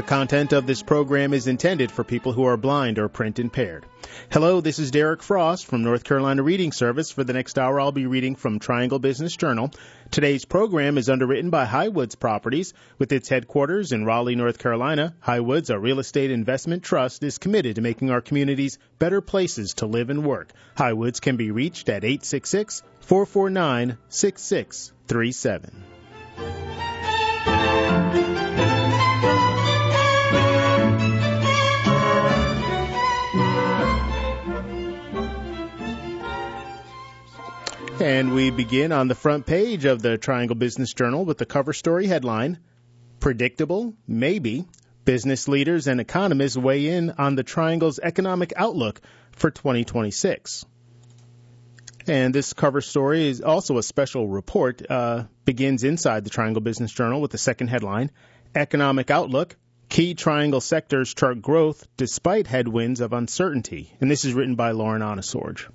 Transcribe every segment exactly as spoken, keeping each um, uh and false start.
content of this program is intended for people who are blind or print impaired. Hello, this is Derek Frost from North Carolina Reading Service. For the next hour, I'll be reading from Triangle Business Journal. Today's program is underwritten by Highwoods Properties. With its headquarters in Raleigh, North Carolina, Highwoods, a real estate investment trust, is committed to making our communities better places to live and work. Highwoods can be reached at eight six six, four four nine, six six three seven. And we begin on the front page of the Triangle Business Journal with the cover story headline, Predictable? Maybe. Business leaders and economists weigh in on the Triangle's economic outlook for twenty twenty-six. And this cover story is also a special report, uh, begins inside the Triangle Business Journal with the second headline, Economic Outlook. Key Triangle sectors chart growth despite headwinds of uncertainty. And this is written by Lauren Onesorge.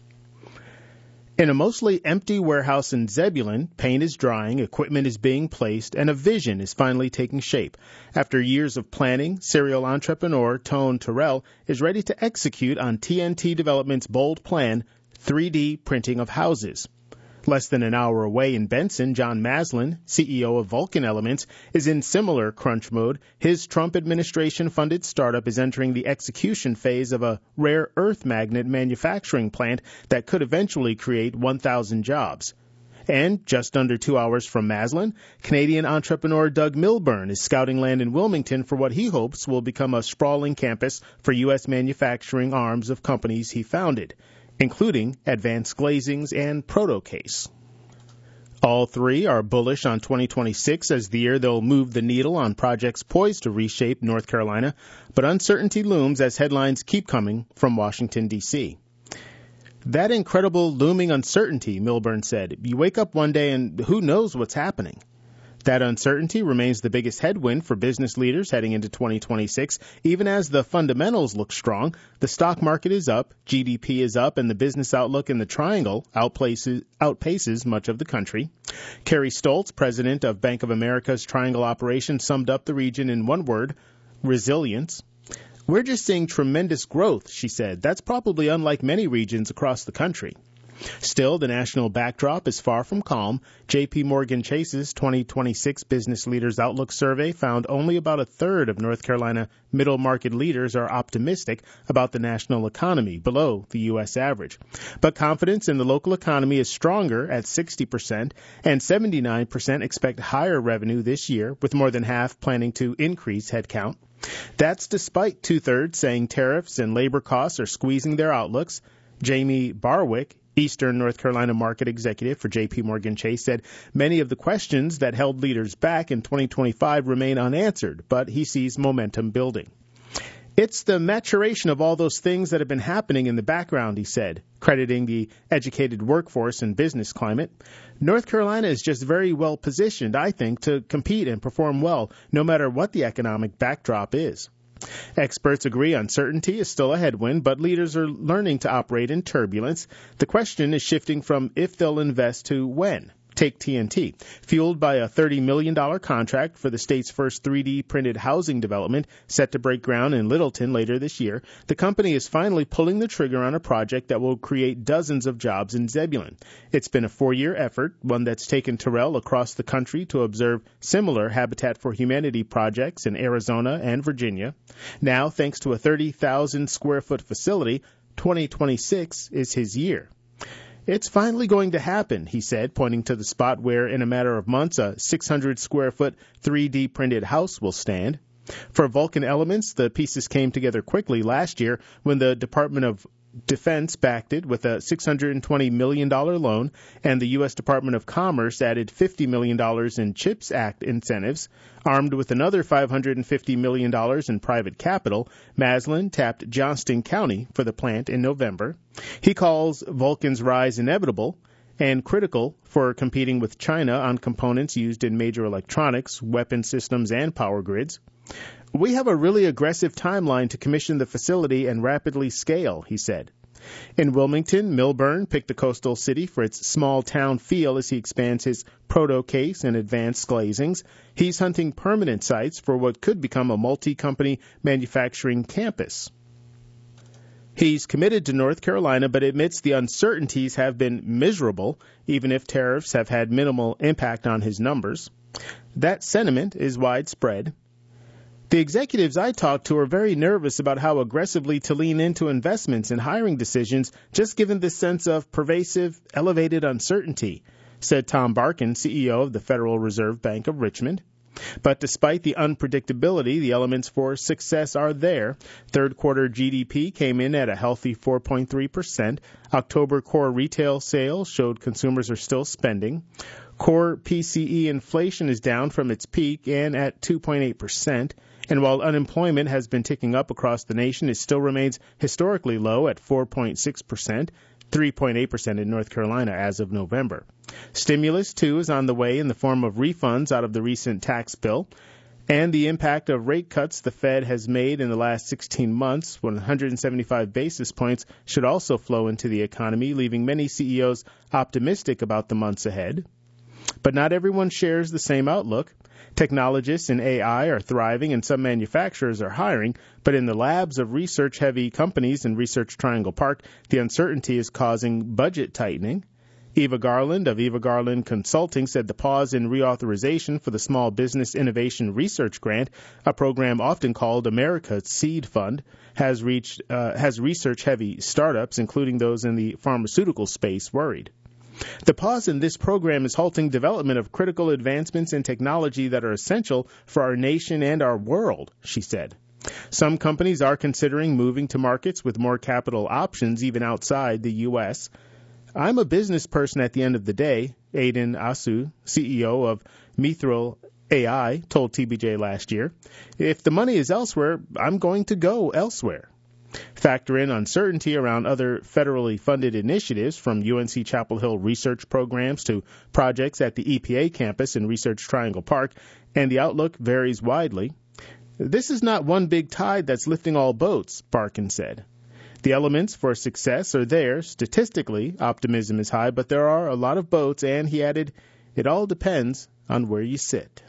In a mostly empty warehouse in Zebulon, paint is drying, equipment is being placed, and a vision is finally taking shape. After years of planning, serial entrepreneur Tone Terrell is ready to execute on T N T Development's bold plan, three D printing of houses. Less than an hour away in Benson, John Maslin, C E O of Vulcan Elements, is in similar crunch mode. His Trump administration-funded startup is entering the execution phase of a rare earth magnet manufacturing plant that could eventually create one thousand jobs. And just under two hours from Maslin, Canadian entrepreneur Doug Milburn is scouting land in Wilmington for what he hopes will become a sprawling campus for U S manufacturing arms of companies he founded, including Advanced Glazings and Protocase. All three are bullish on twenty twenty-six as the year they'll move the needle on projects poised to reshape North Carolina, but uncertainty looms as headlines keep coming from Washington, D C That incredible looming uncertainty, Milburn said. You wake up one day and who knows what's happening? That uncertainty remains the biggest headwind for business leaders heading into twenty twenty-six. Even as the fundamentals look strong, the stock market is up, G D P is up, and the business outlook in the Triangle outpaces, outpaces much of the country. Carrie Stoltz, president of Bank of America's Triangle operation, summed up the region in one word, resilience. We're just seeing tremendous growth, she said. That's probably unlike many regions across the country. Still, the national backdrop is far from calm. J P. Morgan Chase's twenty twenty-six Business Leaders Outlook survey found only about a third of North Carolina middle market leaders are optimistic about the national economy, below the U S average. But confidence in the local economy is stronger at sixty percent, and seventy-nine percent expect higher revenue this year, with more than half planning to increase headcount. That's despite two-thirds saying tariffs and labor costs are squeezing their outlooks. Jamie Barwick, Eastern North Carolina market executive for J P. Morgan Chase, said many of the questions that held leaders back in twenty twenty-five remain unanswered, but he sees momentum building. It's the maturation of all those things that have been happening in the background, he said, crediting the educated workforce and business climate. North Carolina is just very well positioned, I think, to compete and perform well, no matter what the economic backdrop is. Experts agree uncertainty is still a headwind, but leaders are learning to operate in turbulence. The question is shifting from if they'll invest to when. Take T N T. Fueled by a thirty million dollars contract for the state's first three D printed housing development set to break ground in Littleton later this year, the company is finally pulling the trigger on a project that will create dozens of jobs in Zebulon. It's been a four-year effort, one that's taken Terrell across the country to observe similar Habitat for Humanity projects in Arizona and Virginia. Now, thanks to a thirty thousand square foot facility, twenty twenty-six is his year. It's finally going to happen, he said, pointing to the spot where, in a matter of months, a six hundred square foot three D printed house will stand. For Vulcan Elements, the pieces came together quickly last year when the Department of Defense backed it with a six hundred twenty million dollars loan, and the U S Department of Commerce added fifty million dollars in CHIPS Act incentives. Armed with another five hundred fifty million dollars in private capital, Maslin tapped Johnston County for the plant in November. He calls Vulcan's rise inevitable and critical for competing with China on components used in major electronics, weapon systems, and power grids. We have a really aggressive timeline to commission the facility and rapidly scale, he said. In Wilmington, Milburn picked a coastal city for its small-town feel as he expands his proto-case and advanced glazings. He's hunting permanent sites for what could become a multi-company manufacturing campus. He's committed to North Carolina, but admits the uncertainties have been miserable, even if tariffs have had minimal impact on his numbers. That sentiment is widespread. The executives I talked to are very nervous about how aggressively to lean into investments and hiring decisions, just given this sense of pervasive, elevated uncertainty, said Tom Barkin, C E O of the Federal Reserve Bank of Richmond. But despite the unpredictability, the elements for success are there. Third quarter G D P came in at a healthy four point three percent. October core retail sales showed consumers are still spending. Core P C E inflation is down from its peak and at two point eight percent. And while unemployment has been ticking up across the nation, it still remains historically low at four point six percent, three point eight percent in North Carolina as of November. Stimulus, too, is on the way in the form of refunds out of the recent tax bill. And the impact of rate cuts the Fed has made in the last sixteen months, one hundred seventy-five basis points, should also flow into the economy, leaving many C E Os optimistic about the months ahead. But not everyone shares the same outlook. Technologists in A I are thriving and some manufacturers are hiring, but in the labs of research-heavy companies in Research Triangle Park, the uncertainty is causing budget tightening. Eva Garland of Eva Garland Consulting said the pause in reauthorization for the Small Business Innovation Research Grant, a program often called America's Seed Fund, has reached uh, has research-heavy startups, including those in the pharmaceutical space, worried. The pause in this program is halting development of critical advancements in technology that are essential for our nation and our world, she said. Some companies are considering moving to markets with more capital options even outside the U S. I'm a business person at the end of the day, Aiden Asu, C E O of Mithril A I, told T B J last year. If the money is elsewhere, I'm going to go elsewhere. Factor in uncertainty around other federally funded initiatives, from U N C Chapel Hill research programs to projects at the E P A campus in Research Triangle Park, and the outlook varies widely. This is not one big tide that's lifting all boats, Barkin said. The elements for success are there. Statistically, optimism is high, but there are a lot of boats, and he added, it all depends on where you sit.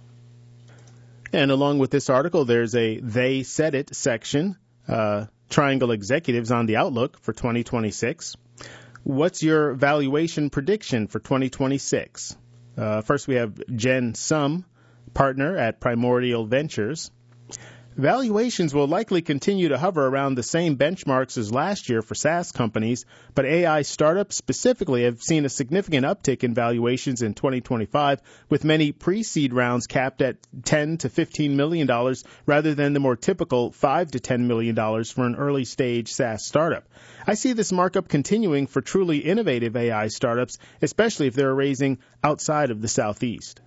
And along with this article, there's a They Said It section. Uh, Triangle executives on the outlook for twenty twenty-six. What's your valuation prediction for twenty twenty-six? Uh, first, we have Jen Sum, partner at Primordial Ventures. Valuations will likely continue to hover around the same benchmarks as last year for SaaS companies, but A I startups specifically have seen a significant uptick in valuations in twenty twenty-five, with many pre-seed rounds capped at ten to fifteen million dollars rather than the more typical five to ten million dollars for an early-stage SaaS startup. I see this markup continuing for truly innovative A I startups, especially if they're raising outside of the Southeast.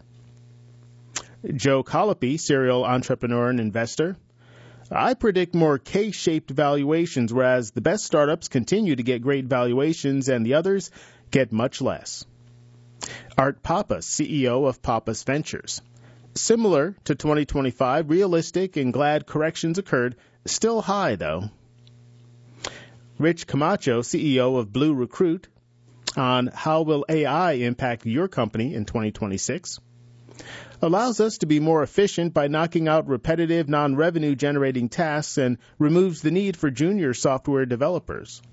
Joe Colopy, serial entrepreneur and investor. I predict more K-shaped valuations, whereas the best startups continue to get great valuations and the others get much less. Art Pappas, C E O of Pappas Ventures. Similar to twenty twenty-five, realistic and glad corrections occurred, still high though. Rich Camacho, C E O of Blue Recruit, on how will A I impact your company in twenty twenty-six. Allows us to be more efficient by knocking out repetitive, non-revenue generating tasks and removes the need for junior software developers.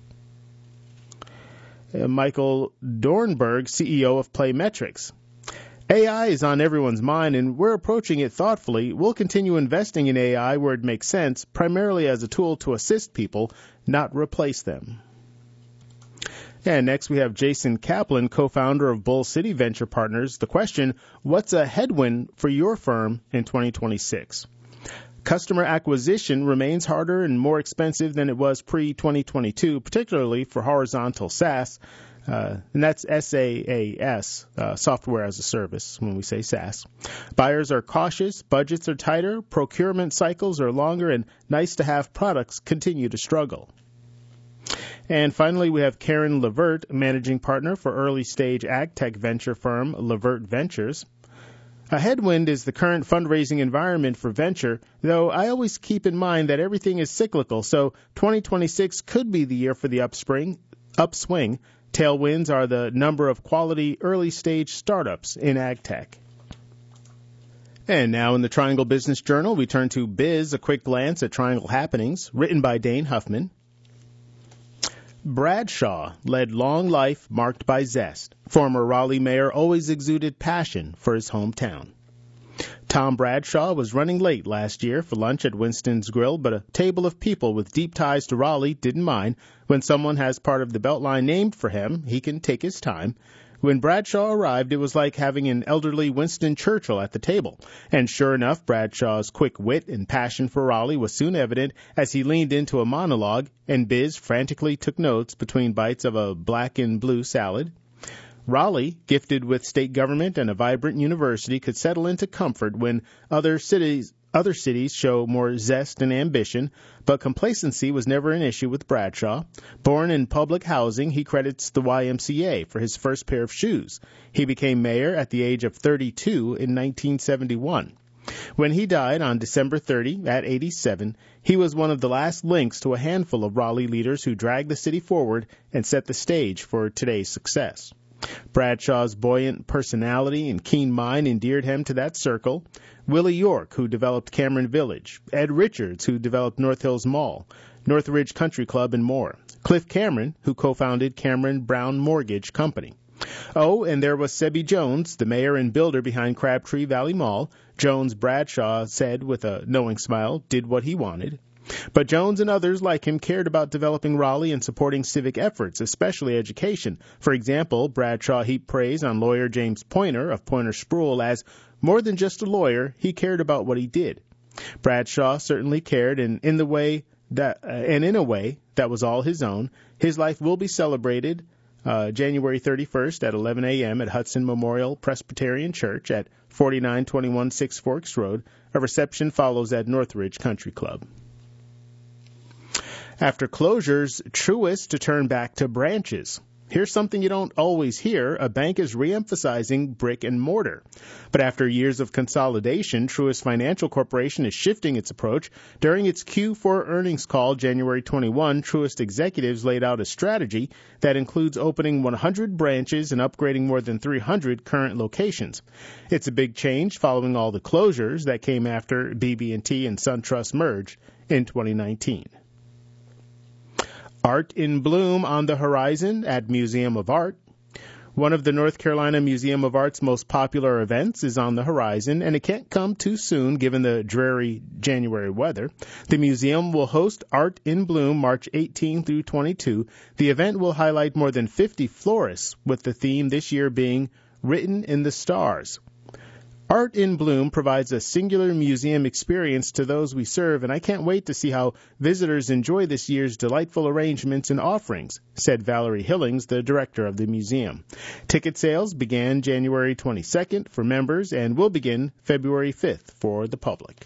Uh, Michael Dornberg, C E O of Playmetrics. A I is on everyone's mind, and we're approaching it thoughtfully. We'll continue investing in A I where it makes sense, primarily as a tool to assist people, not replace them. And next we have Jason Kaplan, co-founder of Bull City Venture Partners. The question, what's a headwind for your firm in twenty twenty-six? Customer acquisition remains harder and more expensive than it was pre-twenty twenty-two, particularly for horizontal SaaS, uh, and that's S A A S, uh, software as a service, when we say SaaS. Buyers are cautious, budgets are tighter, procurement cycles are longer, and nice-to-have products continue to struggle. And finally, we have Karen Levert, managing partner for early-stage ag tech venture firm Levert Ventures. A headwind is the current fundraising environment for venture, though I always keep in mind that everything is cyclical, so twenty twenty-six could be the year for the upspring, upswing. Tailwinds are the number of quality early-stage startups in ag tech. And now in the Triangle Business Journal, we turn to Biz, a quick glance at Triangle happenings, written by Dane Huffman. Bradshaw led long life marked by zest. Former Raleigh mayor always exuded passion for his hometown. Tom Bradshaw was running late last year for lunch at Winston's Grill, but a table of people with deep ties to Raleigh didn't mind. When someone has part of the Beltline named for him, he can take his time. When Bradshaw arrived, it was like having an elderly Winston Churchill at the table. And sure enough, Bradshaw's quick wit and passion for Raleigh was soon evident as he leaned into a monologue, and Biz frantically took notes between bites of a black and blue salad. Raleigh, gifted with state government and a vibrant university, could settle into comfort when other cities Other cities show more zest and ambition, but complacency was never an issue with Bradshaw. Born in public housing, he credits the Y M C A for his first pair of shoes. He became mayor at the age of thirty-two in nineteen seventy-one. When he died on December thirtieth at eighty-seven, he was one of the last links to a handful of Raleigh leaders who dragged the city forward and set the stage for today's success. Bradshaw's buoyant personality and keen mind endeared him to that circle. Willie York, who developed Cameron Village, Ed Richards, who developed North Hills Mall, Northridge Country Club, and more. Cliff Cameron, who co-founded Cameron Brown Mortgage Company. Oh, and there was Sebby Jones, the mayor and builder behind Crabtree Valley Mall. Jones, Bradshaw said with a knowing smile, did what he wanted. But Jones and others like him cared about developing Raleigh and supporting civic efforts, especially education. For example, Bradshaw heaped praise on lawyer James Pointer of Pointer Spruill as, more than just a lawyer, he cared about what he did. Bradshaw certainly cared, and in the way that, uh, and in a way that was all his own. His life will be celebrated uh, January thirty-first at eleven a.m. at Hudson Memorial Presbyterian Church at forty-nine twenty-one Six Forks Road. A reception follows at Northridge Country Club. After closures, Truist to turn back to branches. Here's something you don't always hear. A bank is reemphasizing brick and mortar. But after years of consolidation, Truist Financial Corporation is shifting its approach. During its Q four earnings call January twenty-first, Truist executives laid out a strategy that includes opening one hundred branches and upgrading more than three hundred current locations. It's a big change following all the closures that came after B B and T and SunTrust merged in twenty nineteen. Art in Bloom on the horizon at Museum of Art. One of the North Carolina Museum of Art's most popular events is on the horizon, and it can't come too soon given the dreary January weather. The museum will host Art in Bloom March eighteenth through twenty-second. The event will highlight more than fifty florists, with the theme this year being Written in the Stars. Art in Bloom provides a singular museum experience to those we serve, and I can't wait to see how visitors enjoy this year's delightful arrangements and offerings, said Valerie Hillings, the director of the museum. Ticket sales began January twenty-second for members and will begin February fifth for the public.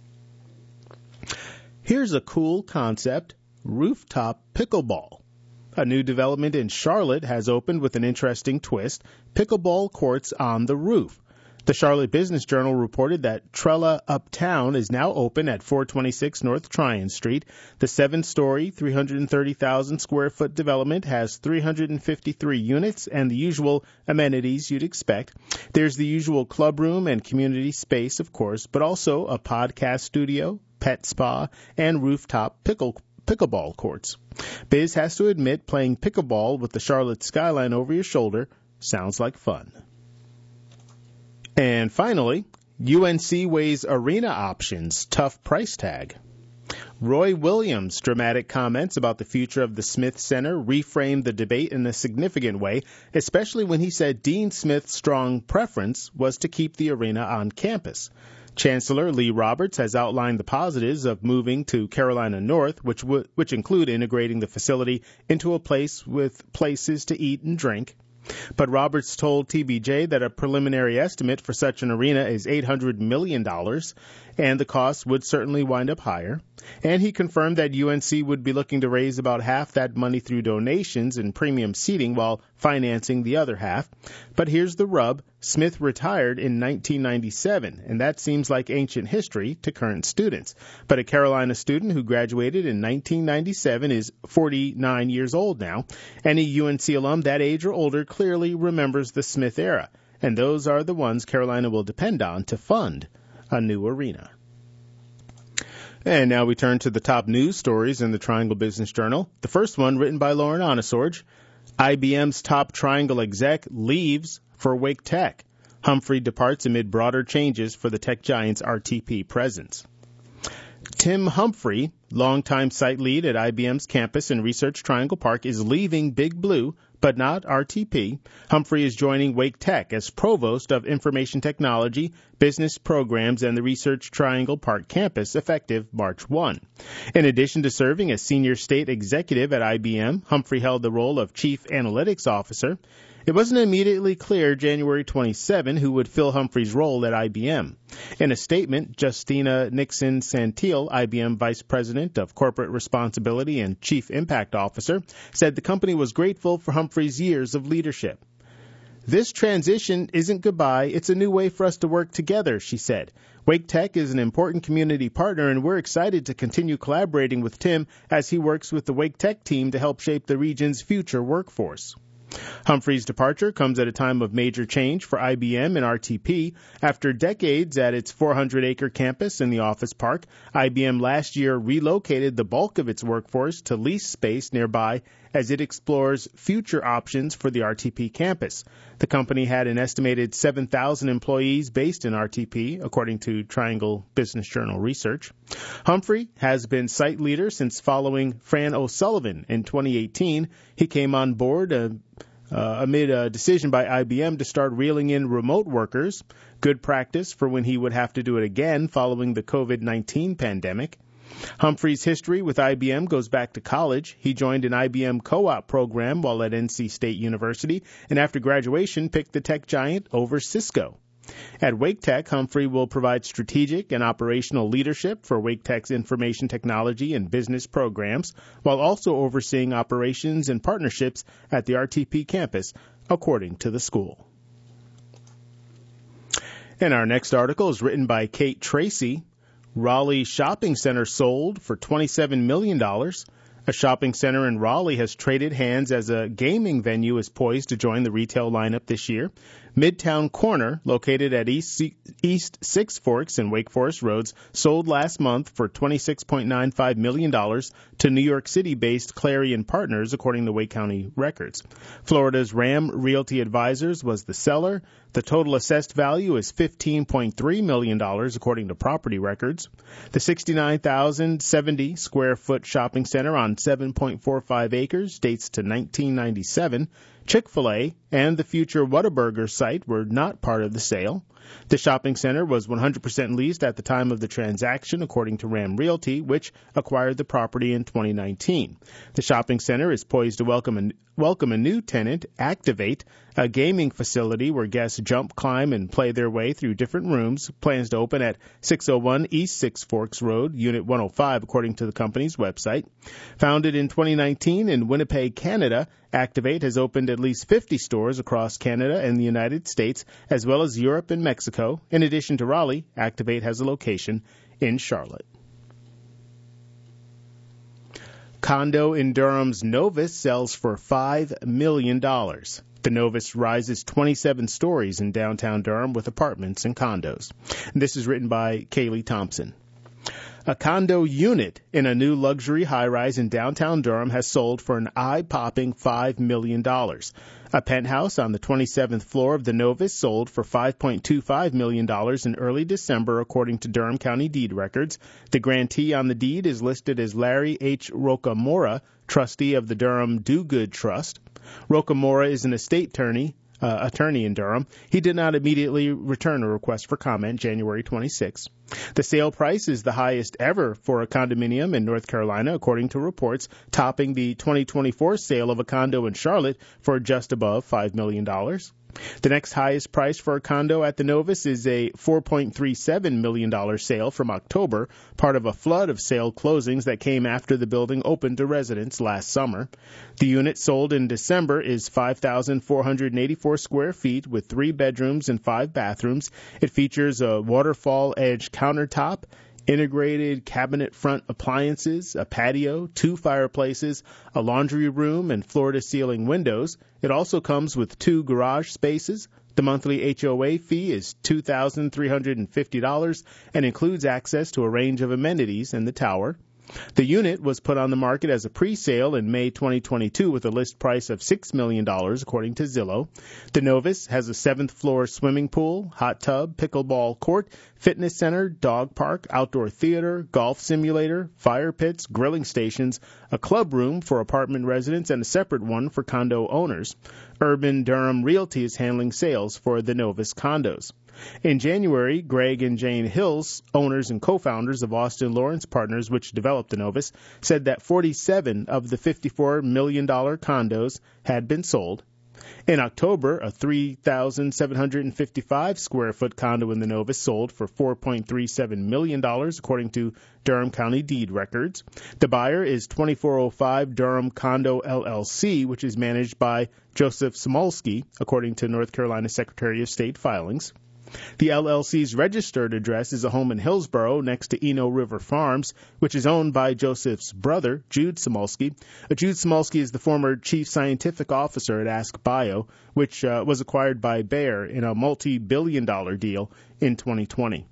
Here's a cool concept, rooftop pickleball. A new development in Charlotte has opened with an interesting twist, pickleball courts on the roof. The Charlotte Business Journal reported that Trella Uptown is now open at four twenty-six North Tryon Street. The seven-story, three hundred thirty thousand square foot development has three hundred fifty-three units and the usual amenities you'd expect. There's the usual club room and community space, of course, but also a podcast studio, pet spa, and rooftop pickle pickleball courts. Biz has to admit playing pickleball with the Charlotte skyline over your shoulder sounds like fun. And finally, U N C weighs arena options, tough price tag. Roy Williams' dramatic comments about the future of the Smith Center reframed the debate in a significant way, especially when he said Dean Smith's strong preference was to keep the arena on campus. Chancellor Lee Roberts has outlined the positives of moving to Carolina North, which w- which include integrating the facility into a place with places to eat and drink. But Roberts told T B J that a preliminary estimate for such an arena is eight hundred million dollars, and the cost would certainly wind up higher. And he confirmed that U N C would be looking to raise about half that money through donations and premium seating while financing the other half. But here's the rub. Smith retired in nineteen ninety-seven, and that seems like ancient history to current students. But a Carolina student who graduated in nineteen ninety-seven is forty-nine years old now. Any U N C alum that age or older clearly remembers the Smith era, and those are the ones Carolina will depend on to fund a new arena. And now we turn to the top news stories in the Triangle Business Journal. The first one written by Lauren Onesorge. I B M's top Triangle exec leaves for Wake Tech. Humphrey departs amid broader changes for the tech giant's R T P presence. Tim Humphrey, longtime site lead at I B M's campus in Research Triangle Park, is leaving Big Blue, but not R T P. Humphrey is joining Wake Tech as Provost of Information Technology, Business Programs, and the Research Triangle Park campus effective March first. In addition to serving as Senior State Executive at I B M, Humphrey held the role of Chief Analytics Officer. It wasn't immediately clear January twenty-seventh who would fill Humphrey's role at I B M. In a statement, Justina Nixon Santil, I B M Vice President of Corporate Responsibility and Chief Impact Officer, said the company was grateful for Humphrey's years of leadership. This transition isn't goodbye, it's a new way for us to work together, she said. Wake Tech is an important community partner, and we're excited to continue collaborating with Tim as he works with the Wake Tech team to help shape the region's future workforce. Humphrey's departure comes at a time of major change for I B M and R T P. After decades at its four hundred acre campus in the office park, I B M last year relocated the bulk of its workforce to lease space nearby as it explores future options for the R T P campus. The company had an estimated seven thousand employees based in R T P, according to Triangle Business Journal research. Humphrey has been site leader since following Fran O'Sullivan in twenty eighteen. He came on board uh, uh, amid a decision by I B M to start reeling in remote workers, good practice for when he would have to do it again following the covid nineteen pandemic. Humphrey's history with I B M goes back to college. He joined an I B M co-op program while at N C State University, and after graduation picked the tech giant over Cisco. At Wake Tech, Humphrey will provide strategic and operational leadership for Wake Tech's information technology and business programs, while also overseeing operations and partnerships at the R T P campus, according to the school. And our next article is written by Kate Tracy. Raleigh Shopping Center sold for twenty-seven million dollars. A shopping center in Raleigh has traded hands as a gaming venue is poised to join the retail lineup this year. Midtown Corner, located at East, East Six Forks and Wake Forest Roads, sold last month for twenty-six point nine five million dollars to New York City-based Clarion Partners, according to Wake County records. Florida's Ram Realty Advisors was the seller. The total assessed value is fifteen point three million dollars, according to property records. The sixty-nine thousand seventy square foot shopping center on seven point four five acres dates to nineteen ninety-seven. Chick-fil-A and the future Whataburger site were not part of the sale. The shopping center was one hundred percent leased at the time of the transaction, according to Ram Realty, which acquired the property in twenty nineteen. The shopping center is poised to welcome a, welcome a new tenant, Activate, a gaming facility where guests jump, climb, and play their way through different rooms. Plans to open at six oh one East Six Forks Road, Unit one oh five, according to the company's website. Founded in twenty nineteen in Winnipeg, Canada, Activate has opened at least fifty stores across Canada and the United States, as well as Europe and Mexico. In addition to Raleigh, Activate has a location in Charlotte. Condo in Durham's Novus sells for five million dollars. The Novus rises twenty-seven stories in downtown Durham with apartments and condos. And this is written by Kaylee Thompson. A condo unit in a new luxury high-rise in downtown Durham has sold for an eye-popping five million dollars. A penthouse on the twenty-seventh floor of the Novus sold for five point two five million dollars in early December, according to Durham County deed records. The grantee on the deed is listed as Larry H. Rocamora, trustee of the Durham Do Good Trust. Rocamora is an estate attorney, uh, attorney in Durham. He did not immediately return a request for comment January twenty-sixth. The sale price is the highest ever for a condominium in North Carolina, according to reports, topping the twenty twenty-four sale of a condo in Charlotte for just above five million dollars. The next highest price for a condo at the Novus is a four point three seven million dollars sale from October, part of a flood of sale closings that came after the building opened to residents last summer. The unit sold in December is five thousand four hundred eighty-four square feet with three bedrooms and five bathrooms. It features a waterfall edge countertop, integrated cabinet front appliances, a patio, two fireplaces, a laundry room, and floor-to-ceiling windows. It also comes with two garage spaces. The monthly H O A fee is two thousand three hundred fifty dollars and includes access to a range of amenities in the tower. The unit was put on the market as a pre-sale in May twenty twenty-two with a list price of six million dollars, according to Zillow. The Novus has a seventh-floor swimming pool, hot tub, pickleball court, fitness center, dog park, outdoor theater, golf simulator, fire pits, grilling stations, a club room for apartment residents, and a separate one for condo owners. Urban Durham Realty is handling sales for the Novus condos. In January, Greg and Jane Hills, owners and co-founders of Austin Lawrence Partners, which developed the Novus, said that forty-seven of the fifty-four million dollars condos had been sold. In October, a three thousand seven hundred fifty-five square foot condo in the Novus sold for four point three seven million dollars, according to Durham County deed records. The buyer is twenty-four oh five Durham Condo L L C, which is managed by Joseph Smolsky, according to North Carolina Secretary of State filings. The L L C's registered address is a home in Hillsborough next to Eno River Farms, which is owned by Joseph's brother, Jude Smolsky. Jude Smolsky is the former chief scientific officer at AskBio, which uh, was acquired by Bayer in a multi-billion dollar deal in twenty twenty.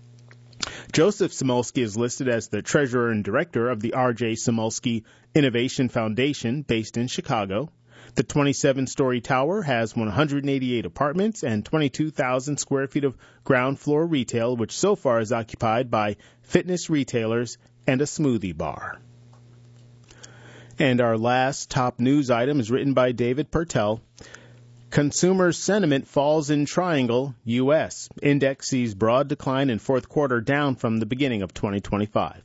Joseph Smolsky is listed as the treasurer and director of the R J Smolsky Innovation Foundation based in Chicago. The twenty-seven-story tower has one hundred eighty-eight apartments and twenty-two thousand square feet of ground floor retail, which so far is occupied by fitness retailers and a smoothie bar. And our last top news item is written by David Pertel. Consumer sentiment falls in Triangle, U S Index sees broad decline in fourth quarter, down from the beginning of twenty twenty-five.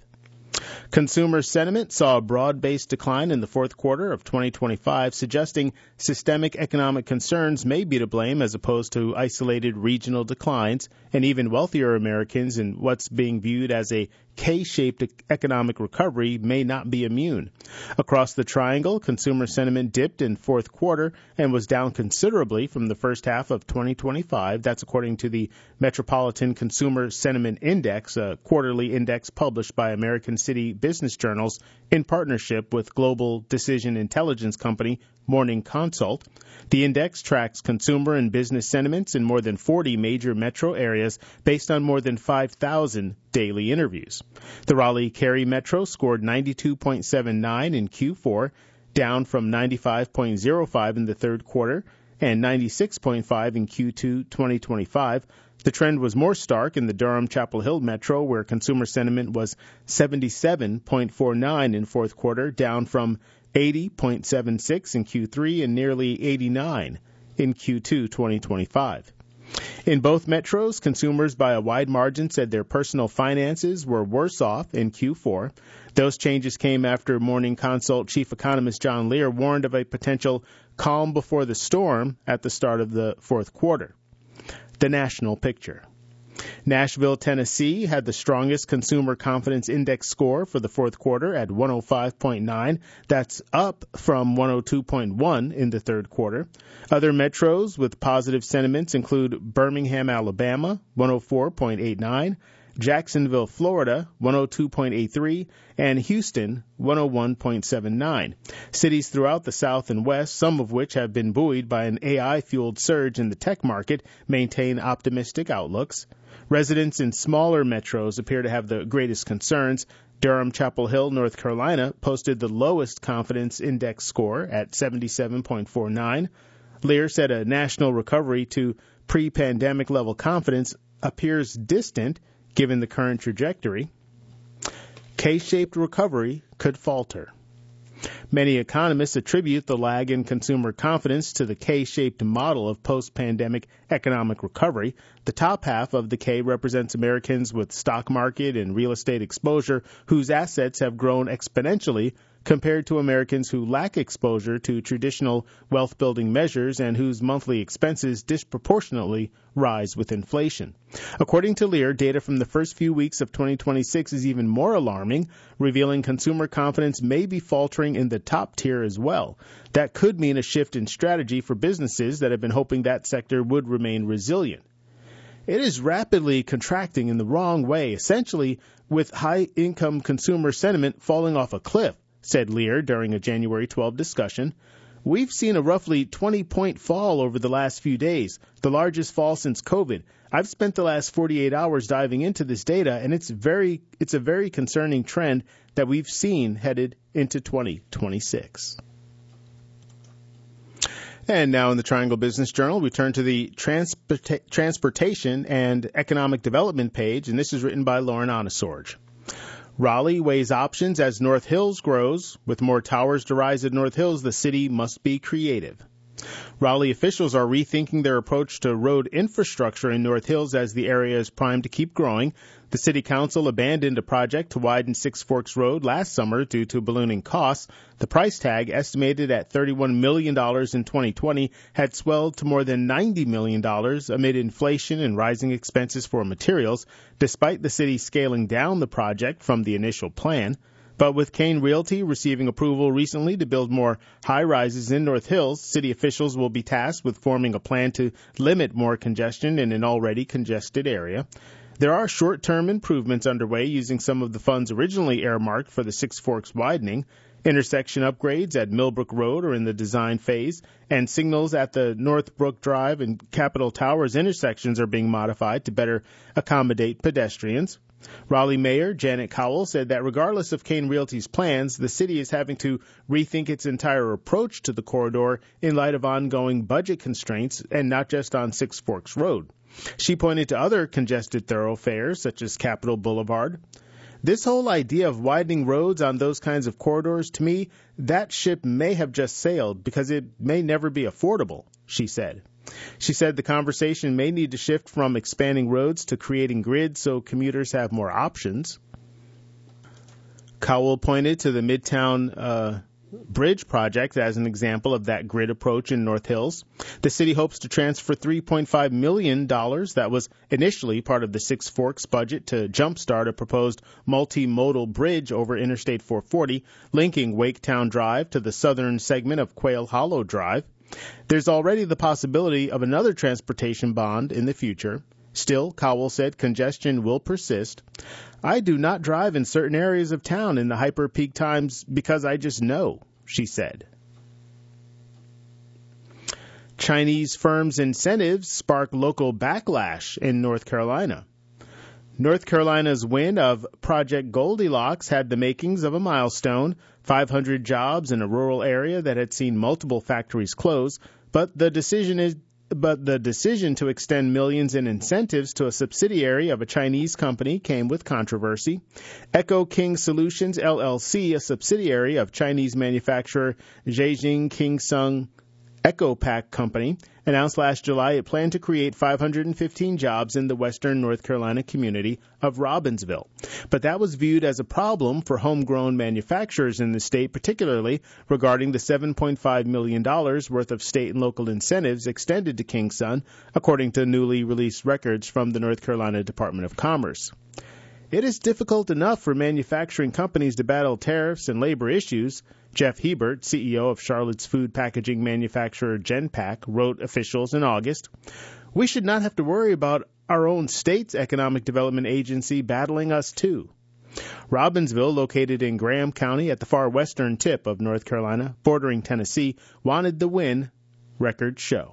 Consumer sentiment saw a broad-based decline in the fourth quarter of twenty twenty-five, suggesting systemic economic concerns may be to blame as opposed to isolated regional declines, and even wealthier Americans in what's being viewed as a K-shaped economic recovery may not be immune. Across the Triangle, consumer sentiment dipped in fourth quarter and was down considerably from the first half of twenty twenty-five. That's according to the Metropolitan Consumer Sentiment Index, a quarterly index published by American City Business Journals in partnership with global decision intelligence company Morning Consult. The index tracks consumer and business sentiments in more than forty major metro areas based on more than five thousand daily interviews. The Raleigh-Cary Metro scored ninety-two point seven nine in Q four, down from ninety-five point oh five in the third quarter and ninety-six point five in Q two twenty twenty-five. The trend was more stark in the Durham-Chapel Hill Metro, where consumer sentiment was seventy-seven point four nine in fourth quarter, down from eighty point seven six in Q three and nearly eighty-nine in Q two twenty twenty-five. In both metros, consumers by a wide margin said their personal finances were worse off in Q four. Those changes came after Morning Consult chief economist John Lear warned of a potential calm before the storm at the start of the fourth quarter. The national picture. Nashville, Tennessee had the strongest consumer confidence index score for the fourth quarter at one oh five point nine. That's up from one oh two point one in the third quarter. Other metros with positive sentiments include Birmingham, Alabama, one oh four point eight nine, Jacksonville, Florida, one oh two point eight three, and Houston, one oh one point seven nine. Cities throughout the South and West, some of which have been buoyed by an A I-fueled surge in the tech market, maintain optimistic outlooks. Residents in smaller metros appear to have the greatest concerns. Durham-Chapel Hill, North Carolina, posted the lowest confidence index score at seventy-seven point four nine. Lear said a national recovery to pre-pandemic level confidence appears distant given the current trajectory. K-shaped recovery could falter. Many economists attribute the lag in consumer confidence to the K-shaped model of post-pandemic economic recovery. The top half of the K represents Americans with stock market and real estate exposure whose assets have grown exponentially compared to Americans who lack exposure to traditional wealth-building measures and whose monthly expenses disproportionately rise with inflation. According to Lear, data from the first few weeks of twenty twenty-six is even more alarming, revealing consumer confidence may be faltering in the top tier as well. That could mean a shift in strategy for businesses that have been hoping that sector would remain resilient. It is rapidly contracting in the wrong way, essentially with high-income consumer sentiment falling off a cliff, said Lear during a January twelfth discussion. We've seen a roughly twenty-point fall over the last few days, the largest fall since COVID. I've spent the last forty-eight hours diving into this data, and it's very it's a very concerning trend that we've seen headed into twenty twenty-six. And now in the Triangle Business Journal, we turn to the transporta- Transportation and Economic Development page, and this is written by Lauren Onesorge. Raleigh weighs options as North Hills grows. With more towers to rise at North Hills, the city must be creative. Raleigh officials are rethinking their approach to road infrastructure in North Hills as the area is primed to keep growing. The city council abandoned a project to widen Six Forks Road last summer due to ballooning costs. The price tag, estimated at thirty-one million dollars in twenty twenty, had swelled to more than ninety million dollars amid inflation and rising expenses for materials, despite the city scaling down the project from the initial plan. But with Kane Realty receiving approval recently to build more high-rises in North Hills, city officials will be tasked with forming a plan to limit more congestion in an already congested area. There are short-term improvements underway using some of the funds originally earmarked for the Six Forks widening. Intersection upgrades at Millbrook Road are in the design phase, and signals at the Northbrook Drive and Capitol Towers intersections are being modified to better accommodate pedestrians. Raleigh Mayor Janet Cowell said that regardless of Kane Realty's plans, the city is having to rethink its entire approach to the corridor in light of ongoing budget constraints, and not just on Six Forks Road. She pointed to other congested thoroughfares, such as Capitol Boulevard. This whole idea of widening roads on those kinds of corridors, to me, that ship may have just sailed because it may never be affordable, she said. She said the conversation may need to shift from expanding roads to creating grids so commuters have more options. Cowell pointed to the Midtown uh, Bridge project as an example of that grid approach in North Hills. The city hopes to transfer three point five million dollars that was initially part of the Six Forks budget to jumpstart a proposed multimodal bridge over Interstate four forty, linking Waketown Drive to the southern segment of Quail Hollow Drive. There's already the possibility of another transportation bond in the future. Still, Cowell said congestion will persist. I do not drive in certain areas of town in the hyper-peak times because I just know, she said. Chinese firms' incentives spark local backlash in North Carolina. North Carolina's win of Project Goldilocks had the makings of a milestone, five hundred jobs in a rural area that had seen multiple factories close, but the decision is But the decision to extend millions in incentives to a subsidiary of a Chinese company came with controversy. Echo King Solutions, L L C, a subsidiary of Chinese manufacturer Zhejiang Kingsung EcoPack Company, announced last July it planned to create five hundred fifteen jobs in the western North Carolina community of Robbinsville. But that was viewed as a problem for homegrown manufacturers in the state, particularly regarding the seven point five million dollars worth of state and local incentives extended to Kingsung, according to newly released records from the North Carolina Department of Commerce. It is difficult enough for manufacturing companies to battle tariffs and labor issues, Jeff Hebert, C E O of Charlotte's food packaging manufacturer Genpack, wrote officials in August. We should not have to worry about our own state's economic development agency battling us too. Robbinsville, located in Graham County at the far western tip of North Carolina, bordering Tennessee, wanted the win, records show.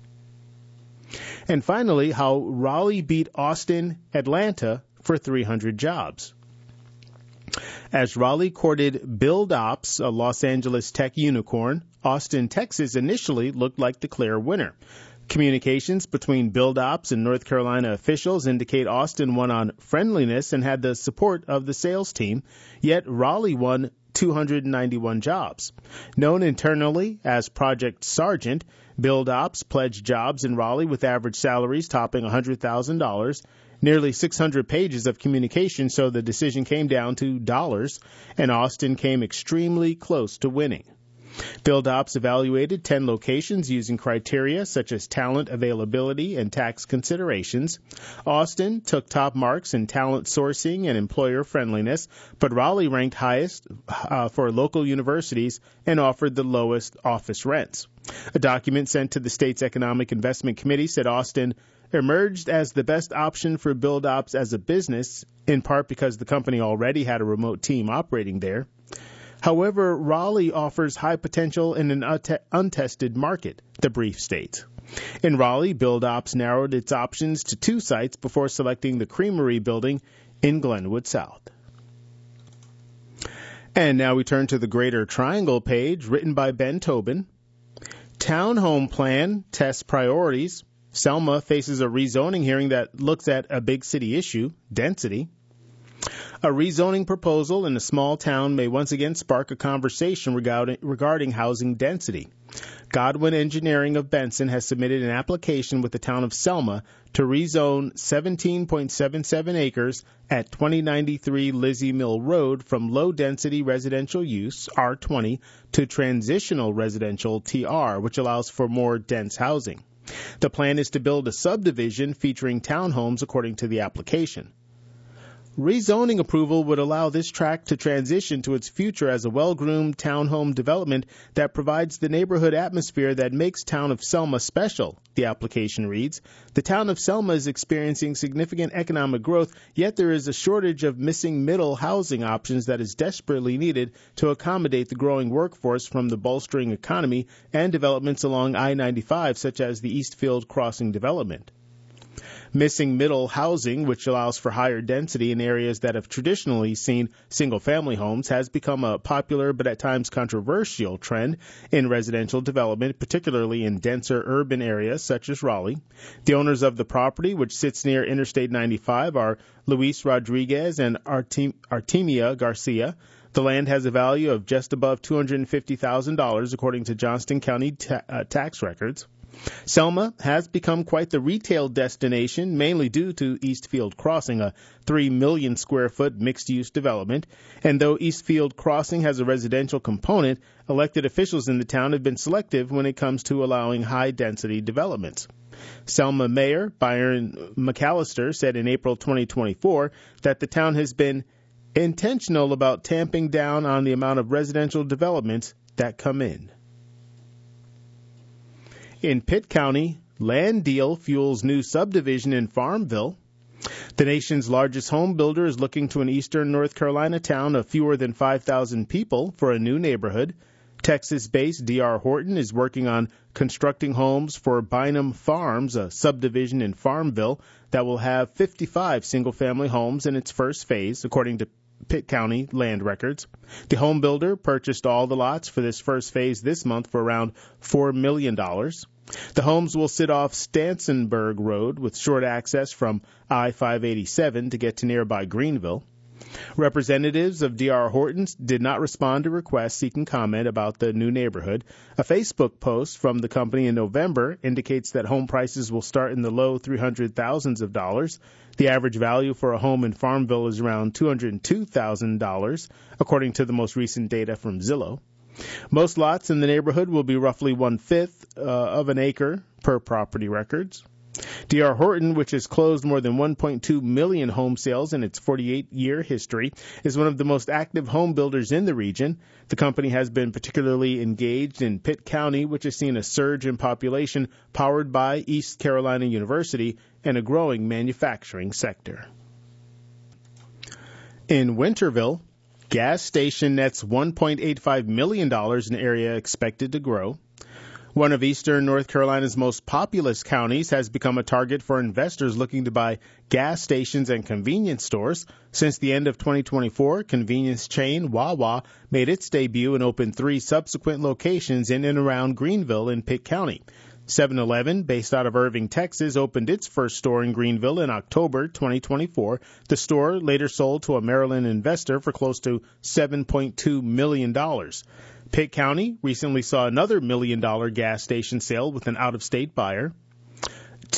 And finally, how Raleigh beat Austin, Atlanta for three hundred jobs. As Raleigh courted BuildOps, a Los Angeles tech unicorn, Austin, Texas initially looked like the clear winner. Communications between BuildOps and North Carolina officials indicate Austin won on friendliness and had the support of the sales team, yet Raleigh won two hundred ninety-one jobs. Known internally as Project Sergeant, BuildOps pledged jobs in Raleigh with average salaries topping one hundred thousand dollars. Nearly six hundred pages of communication, so the decision came down to dollars, and Austin came extremely close to winning. BuildOps evaluated ten locations using criteria such as talent availability and tax considerations. Austin took top marks in talent sourcing and employer friendliness, but Raleigh ranked highest uh, for local universities and offered the lowest office rents. A document sent to the state's Economic Investment Committee said Austin emerged as the best option for BuildOps as a business, in part because the company already had a remote team operating there. However, Raleigh offers high potential in an untested market, the brief states. In Raleigh, BuildOps narrowed its options to two sites before selecting the Creamery building in Glenwood South. And now we turn to the Greater Triangle page, written by Ben Tobin. Townhome plan tests priorities. Selma faces a rezoning hearing that looks at a big city issue, density. A rezoning proposal in a small town may once again spark a conversation regarding, regarding housing density. Godwin Engineering of Benson has submitted an application with the town of Selma to rezone seventeen point seven seven acres at twenty ninety-three Lizzie Mill Road from low-density residential use, R twenty, to transitional residential, T R, which allows for more dense housing. The plan is to build a subdivision featuring townhomes according to the application. Rezoning approval would allow this tract to transition to its future as a well-groomed townhome development that provides the neighborhood atmosphere that makes town of Selma special, the application reads. The town of Selma is experiencing significant economic growth, yet there is a shortage of missing middle housing options that is desperately needed to accommodate the growing workforce from the bolstering economy and developments along I ninety-five, such as the Eastfield Crossing development. Missing middle housing, which allows for higher density in areas that have traditionally seen single-family homes, has become a popular but at times controversial trend in residential development, particularly in denser urban areas such as Raleigh. The owners of the property, which sits near Interstate ninety-five, are Luis Rodriguez and Artem- Artemia Garcia. The land has a value of just above two hundred fifty thousand dollars, according to Johnston County ta- uh, tax records. Selma has become quite the retail destination, mainly due to Eastfield Crossing, a three million square foot mixed-use development. And though Eastfield Crossing has a residential component, elected officials in the town have been selective when it comes to allowing high-density developments. Selma Mayor Byron McAllister said in April twenty twenty-four that the town has been intentional about tamping down on the amount of residential developments that come in. In Pitt County, land deal fuels new subdivision in Farmville. The nation's largest home builder is looking to an eastern North Carolina town of fewer than five thousand people for a new neighborhood. Texas-based D R Horton is working on constructing homes for Bynum Farms, a subdivision in Farmville that will have fifty-five single-family homes in its first phase, according to Pitt County land records. The home builder purchased all the lots for this first phase this month for around four million dollars. The homes will sit off Stansenberg Road with short access from I five eighty-seven to get to nearby Greenville. Representatives of D R Hortons did not respond to requests seeking comment about the new neighborhood. A Facebook post from the company in November indicates that home prices will start in the low three hundred thousands of dollars. The average value for a home in Farmville is around two hundred two thousand dollars, according to the most recent data from Zillow. Most lots in the neighborhood will be roughly one-fifth uh, of an acre per property records. D R Horton, which has closed more than one point two million home sales in its forty-eight year history, is one of the most active home builders in the region. The company has been particularly engaged in Pitt County, which has seen a surge in population powered by East Carolina University and a growing manufacturing sector. In Winterville, gas station nets one point eight five million dollars in area expected to grow. One of eastern North Carolina's most populous counties has become a target for investors looking to buy gas stations and convenience stores. Since the end of twenty twenty-four, convenience chain Wawa made its debut and opened three subsequent locations in and around Greenville in Pitt County. seven eleven, based out of Irving, Texas, opened its first store in Greenville in October twenty twenty-four. The store later sold to a Maryland investor for close to seven point two million dollars. Pitt County recently saw another million-dollar gas station sale with an out-of-state buyer.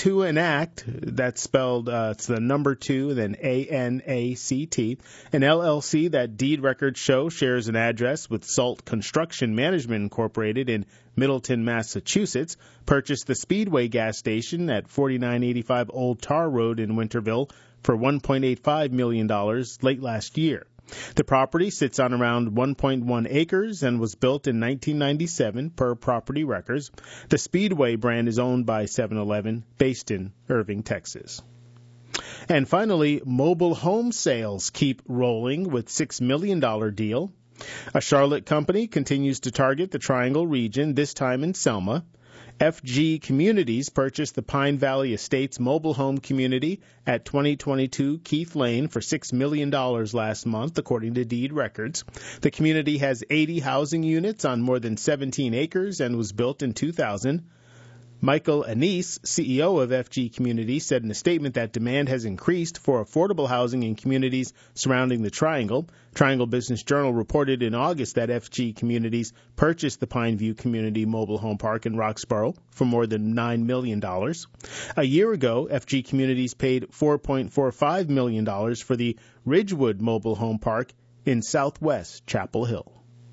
To Enact, that's spelled, uh, it's the number two, then A N A C T, an L L C that deed records show shares an address with Salt Construction Management Incorporated in Middleton, Massachusetts, purchased the Speedway gas station at forty-nine eighty-five Old Tar Road in Winterville for one point eight five million dollars late last year. The property sits on around one point one acres and was built in nineteen ninety-seven per property records. The Speedway brand is owned by seven eleven, based in Irving, Texas. And finally, mobile home sales keep rolling with six million dollars deal. A Charlotte company continues to target the Triangle region, this time in Selma. F G Communities purchased the Pine Valley Estates mobile home community at twenty twenty-two Keith Lane for six million dollars last month, according to deed records. The community has eighty housing units on more than seventeen acres and was built in two thousand. Michael Anise, C E O of F G Communities, said in a statement that demand has increased for affordable housing in communities surrounding the Triangle. Triangle Business Journal reported in August that F G Communities purchased the Pineview Community Mobile Home Park in Roxborough for more than nine million dollars. A year ago, F G Communities paid four point four five million dollars for the Ridgewood Mobile Home Park in southwest Chapel Hill.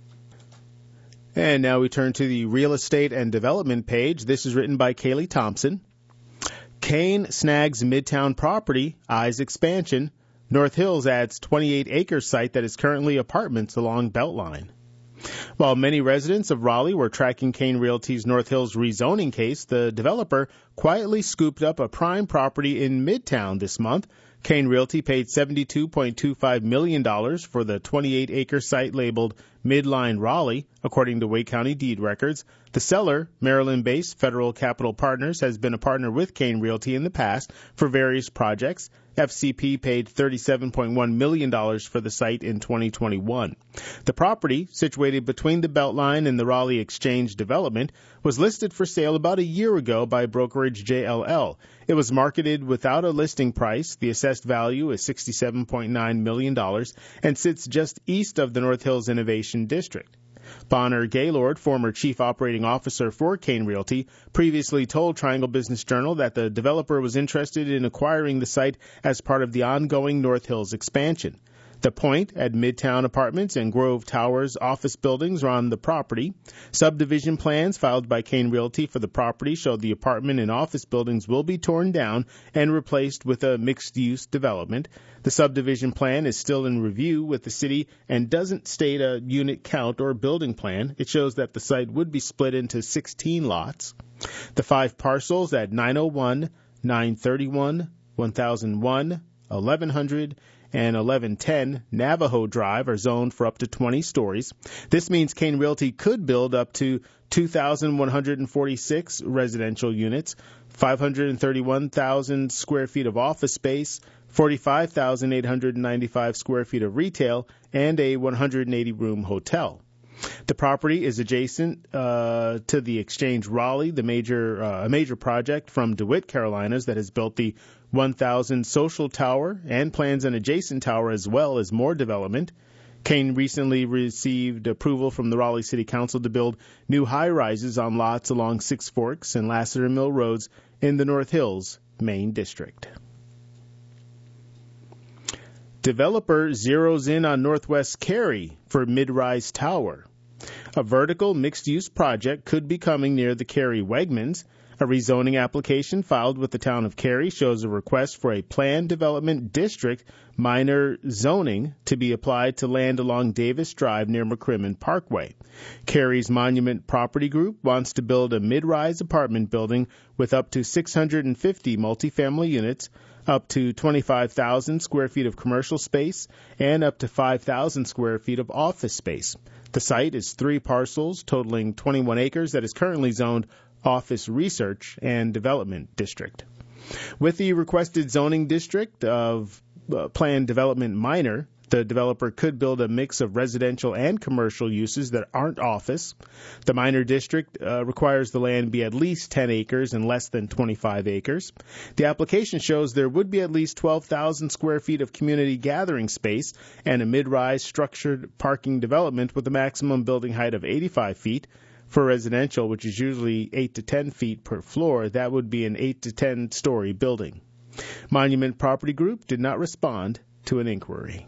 And now we turn to the real estate and development page. This is written by Kaylee Thompson. Kane snags Midtown property, eyes expansion. North Hills adds twenty-eight acre site that is currently apartments along Beltline. While many residents of Raleigh were tracking Kane Realty's North Hills rezoning case, the developer quietly scooped up a prime property in Midtown this month. Kane Realty paid seventy-two point two five million dollars for the twenty-eight acre site labeled Midline Raleigh, according to Wake County deed records. The seller, Maryland-based Federal Capital Partners, has been a partner with Kane Realty in the past for various projects. F C P paid thirty-seven point one million dollars for the site in twenty twenty-one. The property, situated between the Beltline and the Raleigh Exchange development, was listed for sale about a year ago by brokerage J L L. It was marketed without a listing price. The assessed value is sixty-seven point nine million dollars and sits just east of the North Hills Innovation District. Bonner Gaylord, former chief operating officer for Kane Realty, previously told Triangle Business Journal that the developer was interested in acquiring the site as part of the ongoing North Hills expansion. The Point at Midtown Apartments and Grove Towers office buildings are on the property. Subdivision plans filed by Kane Realty for the property show the apartment and office buildings will be torn down and replaced with a mixed-use development. The subdivision plan is still in review with the city and doesn't state a unit count or building plan. It shows that the site would be split into sixteen lots. The five parcels at nine oh one, nine thirty-one, one thousand one, eleven hundred, and eleven ten Navajo Drive are zoned for up to twenty stories. This means Kane Realty could build up to two thousand one hundred forty-six residential units, five hundred thirty-one thousand square feet of office space, forty-five thousand eight hundred ninety-five square feet of retail, and a one hundred eighty room hotel. The property is adjacent uh, to the Exchange Raleigh, the major uh, a major project from DeWitt, Carolinas, that has built the one thousand social tower and plans an adjacent tower as well as more development. Kane recently received approval from the Raleigh City Council to build new high-rises on lots along Six Forks and Lassiter Mill Roads in the North Hills, Main District. Developer zeroes in on Northwest Cary for mid-rise tower. A vertical mixed-use project could be coming near the Cary Wegmans. A rezoning application filed with the town of Cary shows a request for a planned development district minor zoning to be applied to land along Davis Drive near McCrimmon Parkway. Cary's Monument Property Group wants to build a mid-rise apartment building with up to six hundred fifty multifamily units, up to twenty-five thousand square feet of commercial space, and up to five thousand square feet of office space. The site is three parcels totaling twenty-one acres that is currently zoned Office Research and Development District. With the requested zoning district of uh, planned development minor, the developer could build a mix of residential and commercial uses that aren't office. The minor district uh, requires the land be at least ten acres and less than twenty-five acres. The application shows there would be at least twelve thousand square feet of community gathering space and a mid-rise structured parking development with a maximum building height of eighty-five feet. For residential, which is usually eight to ten feet per floor, that would be an eight to ten story building. Monument Property Group did not respond to an inquiry.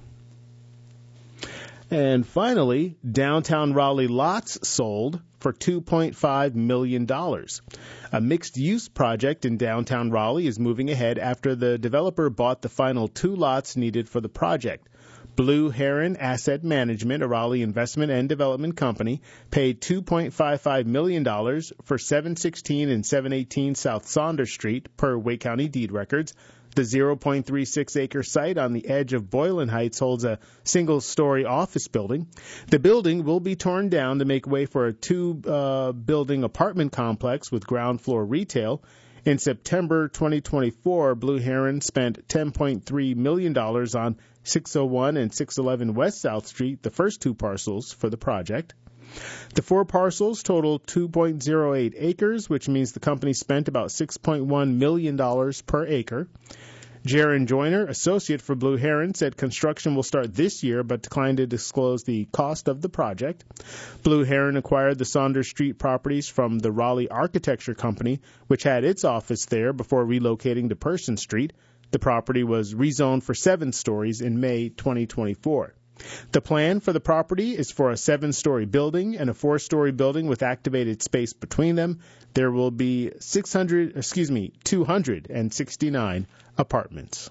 And finally, downtown Raleigh lots sold for two point five million dollars. A mixed-use project in downtown Raleigh is moving ahead after the developer bought the final two lots needed for the project. Blue Heron Asset Management, a Raleigh investment and development company, paid two point five five million dollars for seven sixteen and seven eighteen South Saunders Street, per Wake County deed records. The zero point three six acre site on the edge of Boylan Heights holds a single-story office building. The building will be torn down to make way for a two-building uh, apartment complex with ground floor retail. In September twenty twenty-four, Blue Heron spent ten point three million dollars on six oh one and six eleven West South Street, the first two parcels for the project. The four parcels total two point oh eight acres, which means the company spent about six point one million dollars per acre. Jaron Joyner, associate for Blue Heron, said construction will start this year but declined to disclose the cost of the project. Blue Heron acquired the Saunders Street properties from the Raleigh Architecture Company, which had its office there before relocating to Person Street. The property was rezoned for seven stories in May twenty twenty-four. The plan for the property is for a seven-story building and a four-story building with activated space between them. There will be six hundred, excuse me, two hundred sixty-nine apartments.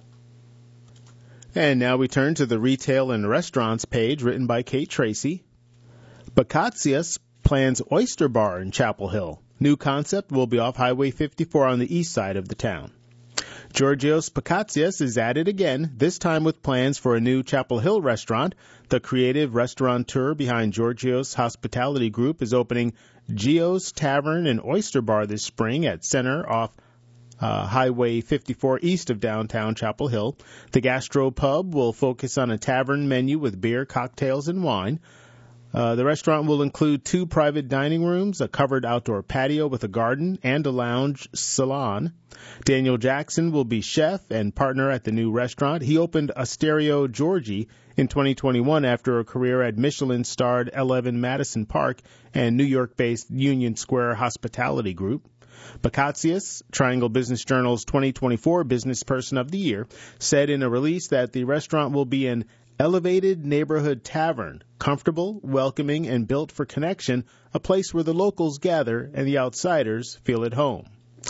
And now we turn to the retail and restaurants page written by Kate Tracy. Bacatsias plans oyster bar in Chapel Hill. New concept will be off Highway fifty-four on the east side of the town. Georgios Bacatsias is at it again, this time with plans for a new Chapel Hill restaurant. The creative restaurateur behind Georgios Hospitality Group is opening Gio's Tavern and Oyster Bar this spring at Center off uh, Highway fifty-four east of downtown Chapel Hill. The gastropub will focus on a tavern menu with beer, cocktails, and wine. Uh, the restaurant will include two private dining rooms, a covered outdoor patio with a garden, and a lounge salon. Daniel Jackson will be chef and partner at the new restaurant. He opened Asterio Georgie in twenty twenty-one after a career at Michelin-starred eleven Madison Park and New York-based Union Square Hospitality Group. Bacatsias, Triangle Business Journal's twenty twenty-four Business Person of the Year, said in a release that the restaurant will be an elevated neighborhood tavern, comfortable, welcoming, and built for connection, a place where the locals gather and the outsiders feel at home.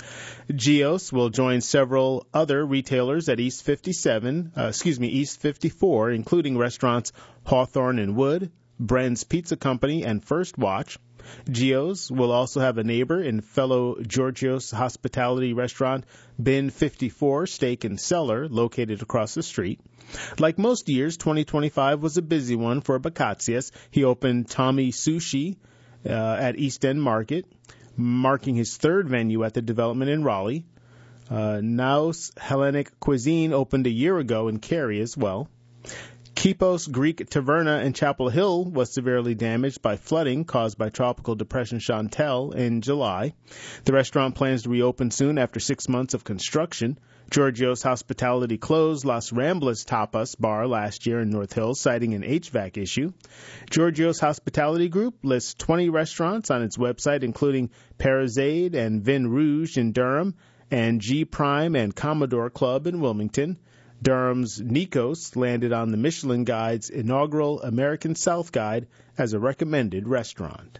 Gios will join several other retailers at East fifty-seven, uh, excuse me, East fifty-four, including restaurants Hawthorne and Wood, Bren's Pizza Company, and First Watch. Gios will also have a neighbor in fellow Georgios Hospitality restaurant Bin fifty-four Steak and Cellar, located across the street. Like most years, twenty twenty-five was a busy one for Bacatsias. He opened Tommy Sushi uh, at East End Market, marking his third venue at the development in Raleigh. Uh, Naos Hellenic Cuisine opened a year ago in Cary as well. Kipos Greek Taverna in Chapel Hill was severely damaged by flooding caused by Tropical Depression Chantal in July. The restaurant plans to reopen soon after six months of construction. Georgios Hospitality closed Las Ramblas Tapas Bar last year in North Hills, citing an H V A C issue. Georgios Hospitality Group lists twenty restaurants on its website, including Parazade and Vin Rouge in Durham, and G Prime and Commodore Club in Wilmington. Durham's Nikos landed on the Michelin Guide's inaugural American South Guide as a recommended restaurant.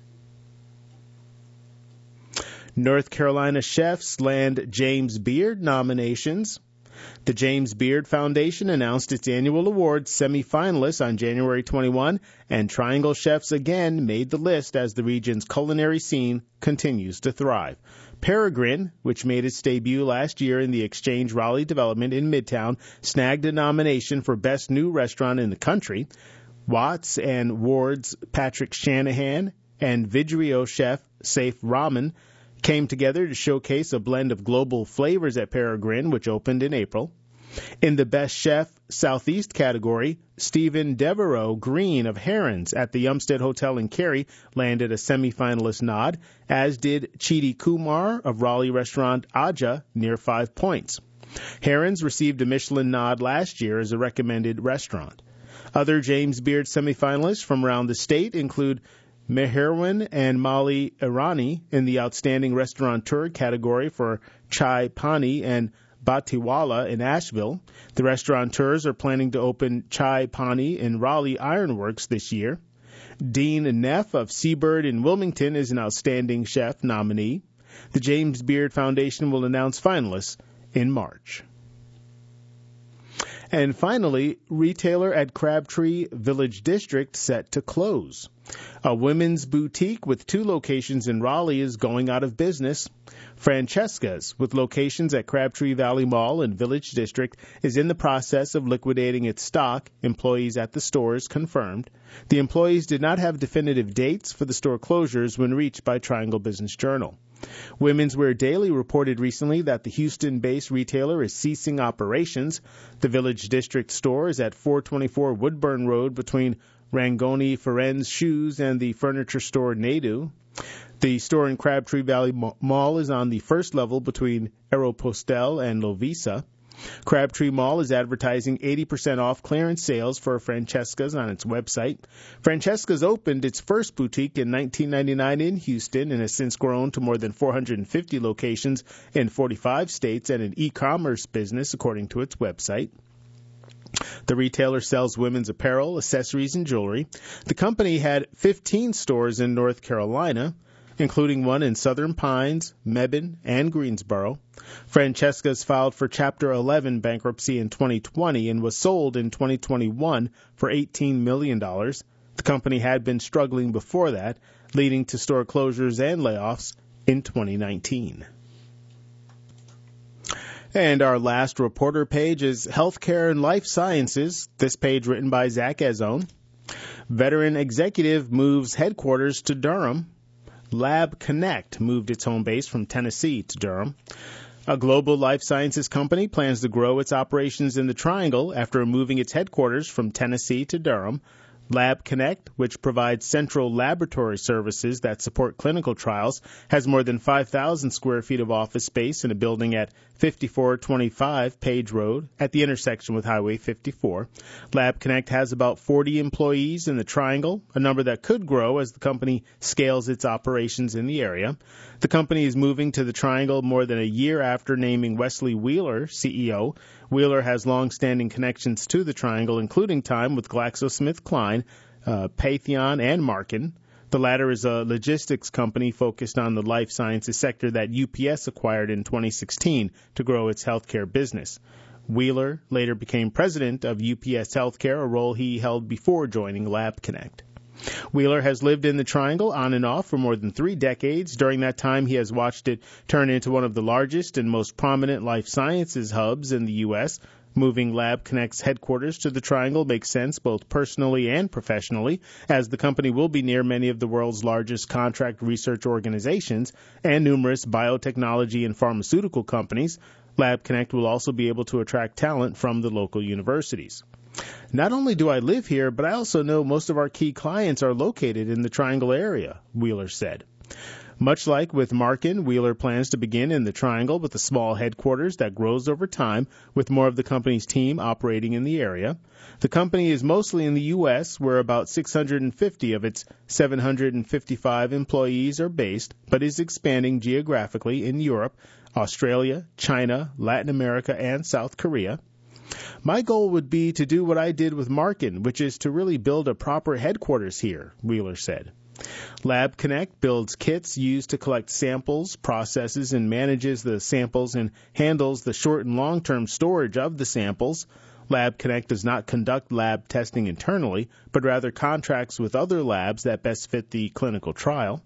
North Carolina chefs land James Beard nominations. The James Beard Foundation announced its annual awards semifinalists on January twenty-first, and Triangle chefs again made the list as the region's culinary scene continues to thrive. Peregrine, which made its debut last year in the Exchange Raleigh development in Midtown, snagged a nomination for Best New Restaurant in the country. Watts and Ward's Patrick Shanahan and Vidrio chef Saif Rahman came together to showcase a blend of global flavors at Peregrine, which opened in April. In the Best Chef Southeast category, Stephen Devereaux Green of Herons at the Umstead Hotel in Cary landed a semifinalist nod, as did Chidi Kumar of Raleigh restaurant Aja near Five Points. Herons received a Michelin nod last year as a recommended restaurant. Other James Beard semifinalists from around the state include Meherwan and Molly Irani in the Outstanding Restaurateur category for Chai Pani and Batiwala in Asheville. The restaurateurs are planning to open Chai Pani in Raleigh Ironworks this year. Dean Neff of Seabird in Wilmington is an Outstanding Chef nominee. The James Beard Foundation will announce finalists in March. And finally, retailer at Crabtree Village District set to close. A women's boutique with two locations in Raleigh is going out of business. Francesca's, with locations at Crabtree Valley Mall and Village District, is in the process of liquidating its stock, employees at the stores confirmed. The employees did not have definitive dates for the store closures when reached by Triangle Business Journal. Women's Wear Daily reported recently that the Houston-based retailer is ceasing operations. The Village District store is at four twenty-four Woodburn Road between Rangoni Ferenz Shoes and the furniture store Nadu. The store in Crabtree Valley Mall is on the first level between Aeropostale and Lovisa. Crabtree Mall is advertising eighty percent off clearance sales for Francesca's on its website. Francesca's opened its first boutique in nineteen ninety-nine in Houston and has since grown to more than four hundred fifty locations in forty-five states and an e-commerce business, according to its website. The retailer sells women's apparel, accessories, and jewelry. The company had fifteen stores in North Carolina, including one in Southern Pines, Mebane, and Greensboro. Francesca's filed for Chapter eleven bankruptcy in twenty twenty and was sold in twenty twenty-one for eighteen million dollars. The company had been struggling before that, leading to store closures and layoffs in twenty nineteen. And our last reporter page is Healthcare and Life Sciences, this page written by Zach Ezone. Veteran executive moves headquarters to Durham. Lab Connect moved its home base from Tennessee to Durham. A global life sciences company plans to grow its operations in the Triangle after moving its headquarters from Tennessee to Durham. Lab Connect, which provides central laboratory services that support clinical trials, has more than five thousand square feet of office space in a building at fifty-four twenty-five Page Road at the intersection with Highway fifty-four. Lab Connect has about forty employees in the Triangle, a number that could grow as the company scales its operations in the area. The company is moving to the Triangle more than a year after naming Wesley Wheeler C E O. Wheeler has long-standing connections to the Triangle, including time with GlaxoSmithKline, uh, Patheon, and Marken. The latter is a logistics company focused on the life sciences sector that U P S acquired in twenty sixteen to grow its healthcare business. Wheeler later became president of U P S Healthcare, a role he held before joining Lab Connect. Wheeler has lived in the Triangle on and off for more than three decades. During that time, he has watched it turn into one of the largest and most prominent life sciences hubs in the U S. Moving Lab Connect's headquarters to the Triangle makes sense both personally and professionally, as the company will be near many of the world's largest contract research organizations and numerous biotechnology and pharmaceutical companies. Lab Connect will also be able to attract talent from the local universities. Not only do I live here, but I also know most of our key clients are located in the Triangle area, Wheeler said. Much like with Marken, Wheeler plans to begin in the Triangle with a small headquarters that grows over time, with more of the company's team operating in the area. The company is mostly in the U S, where about six hundred fifty of its seven hundred fifty-five employees are based, but is expanding geographically in Europe, Australia, China, Latin America, and South Korea. My goal would be to do what I did with Marken, which is to really build a proper headquarters here, Wheeler said. Lab Connect builds kits used to collect samples, processes, and manages the samples and handles the short and long-term storage of the samples. Lab Connect does not conduct lab testing internally, but rather contracts with other labs that best fit the clinical trial.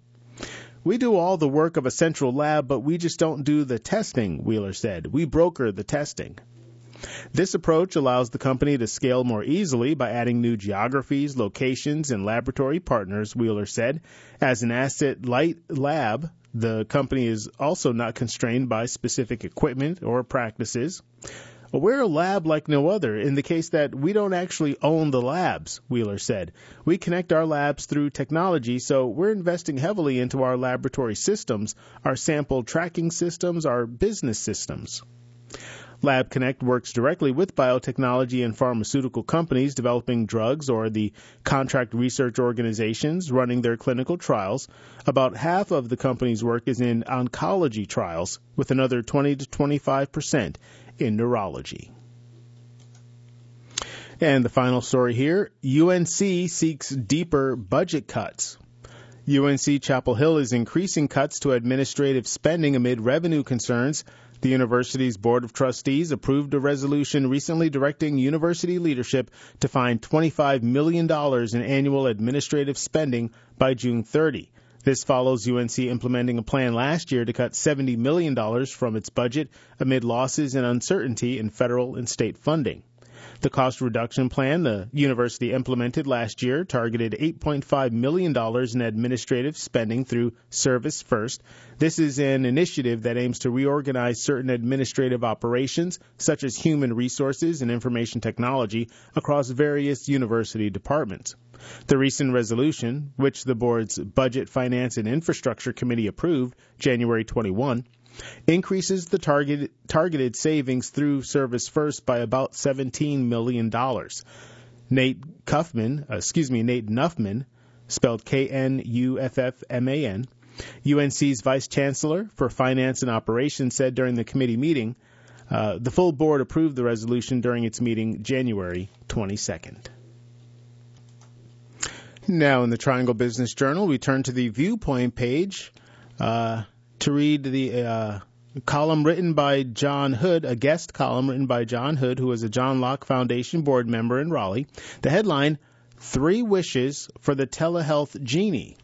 We do all the work of a central lab, but we just don't do the testing, Wheeler said. We broker the testing. This approach allows the company to scale more easily by adding new geographies, locations, and laboratory partners, Wheeler said. As an asset-light lab, the company is also not constrained by specific equipment or practices. We're a lab like no other in the case that we don't actually own the labs, Wheeler said. We connect our labs through technology, so we're investing heavily into our laboratory systems, our sample tracking systems, our business systems. LabConnect works directly with biotechnology and pharmaceutical companies developing drugs or the contract research organizations running their clinical trials. About half of the company's work is in oncology trials, with another twenty to twenty-five percent in neurology. And the final story here, U N C seeks deeper budget cuts. U N C Chapel Hill is increasing cuts to administrative spending amid revenue concerns. The university's Board of Trustees approved a resolution recently directing university leadership to find twenty-five million dollars in annual administrative spending by June thirtieth. This follows U N C implementing a plan last year to cut seventy million dollars from its budget amid losses and uncertainty in federal and state funding. The cost reduction plan the university implemented last year targeted eight point five million dollars in administrative spending through Service First. This is an initiative that aims to reorganize certain administrative operations, such as human resources and information technology, across various university departments. The recent resolution, which the board's Budget, Finance, and Infrastructure Committee approved January twenty-first, increases the target, targeted savings through Service First by about seventeen million dollars. Nate Kuffman, uh, excuse me, Nate Nuffman, spelled K N U F F M A N, U N C's Vice Chancellor for Finance and Operations, said during the committee meeting, uh, the full board approved the resolution during its meeting January twenty-second. Now in the Triangle Business Journal, we turn to the Viewpoint page. Uh, to read the uh, column written by John Hood, a guest column written by John Hood, who is a John Locke Foundation board member in Raleigh. The headline, Three Wishes for the Telehealth Genie.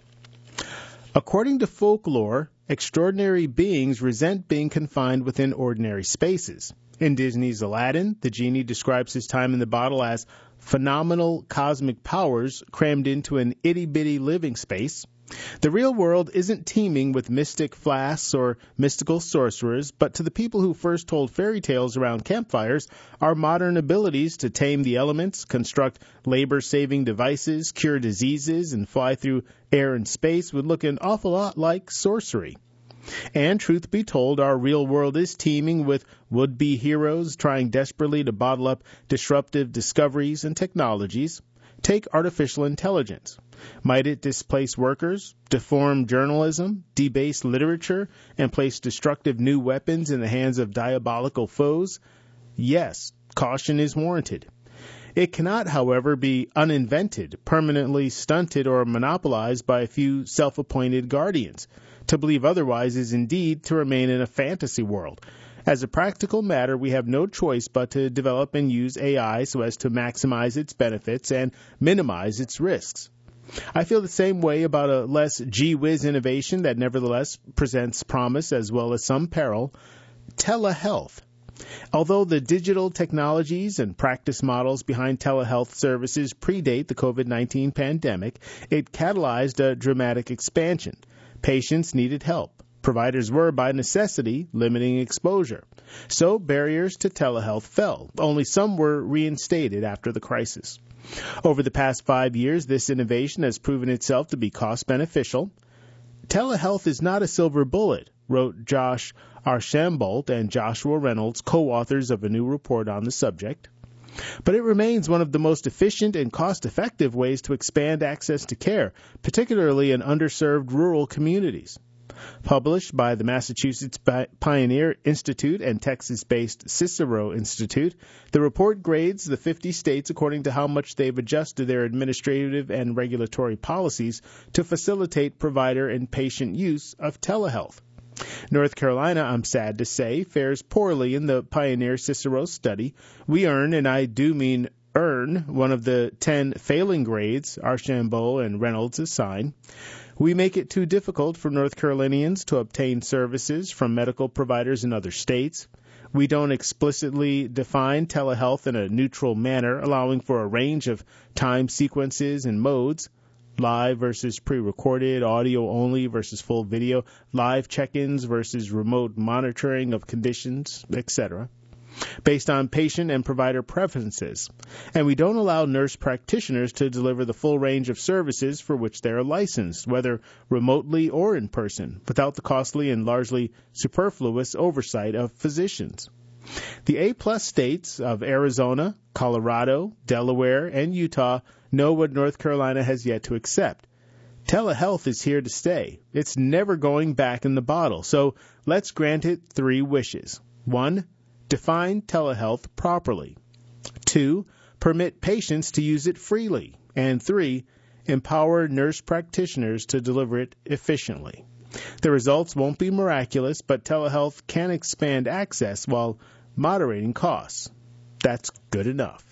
According to folklore, extraordinary beings resent being confined within ordinary spaces. In Disney's Aladdin, the genie describes his time in the bottle as phenomenal cosmic powers crammed into an itty-bitty living space. The real world isn't teeming with mystic flasks or mystical sorcerers, but to the people who first told fairy tales around campfires, our modern abilities to tame the elements, construct labor-saving devices, cure diseases, and fly through air and space would look an awful lot like sorcery. And truth be told, our real world is teeming with would-be heroes trying desperately to bottle up disruptive discoveries and technologies. Take artificial intelligence. Might it displace workers, deform journalism, debase literature, and place destructive new weapons in the hands of diabolical foes? Yes, caution is warranted. It cannot, however, be uninvented, permanently stunted, or monopolized by a few self-appointed guardians. To believe otherwise is indeed to remain in a fantasy world. As a practical matter, we have no choice but to develop and use A I so as to maximize its benefits and minimize its risks. I feel the same way about a less gee-whiz innovation that nevertheless presents promise as well as some peril, telehealth. Although the digital technologies and practice models behind telehealth services predate the covid nineteen pandemic, it catalyzed a dramatic expansion. Patients needed help. Providers were, by necessity, limiting exposure. So barriers to telehealth fell. Only some were reinstated after the crisis. Over the past five years, this innovation has proven itself to be cost-beneficial. Telehealth is not a silver bullet, wrote Josh Archambault and Joshua Reynolds, co-authors of a new report on the subject. But it remains one of the most efficient and cost-effective ways to expand access to care, particularly in underserved rural communities. Published by the Massachusetts Pioneer Institute and Texas-based Cicero Institute, the report grades the fifty states according to how much they've adjusted their administrative and regulatory policies to facilitate provider and patient use of telehealth. North Carolina, I'm sad to say, fares poorly in the Pioneer Cicero study. We earn, and I do mean earn, one of the ten failing grades Archambault and Reynolds assign. We make it too difficult for North Carolinians to obtain services from medical providers in other states. We don't explicitly define telehealth in a neutral manner, allowing for a range of time sequences and modes. Live versus pre-recorded, audio only versus full video, live check-ins versus remote monitoring of conditions, et cetera, based on patient and provider preferences. And we don't allow nurse practitioners to deliver the full range of services for which they are licensed, whether remotely or in person, without the costly and largely superfluous oversight of physicians. The A-plus states of Arizona, Colorado, Delaware, and Utah know what North Carolina has yet to accept. Telehealth is here to stay. It's never going back in the bottle. So let's grant it three wishes. One, define telehealth properly. Two, permit patients to use it freely. And three, empower nurse practitioners to deliver it efficiently. The results won't be miraculous, but telehealth can expand access while moderating costs. That's good enough.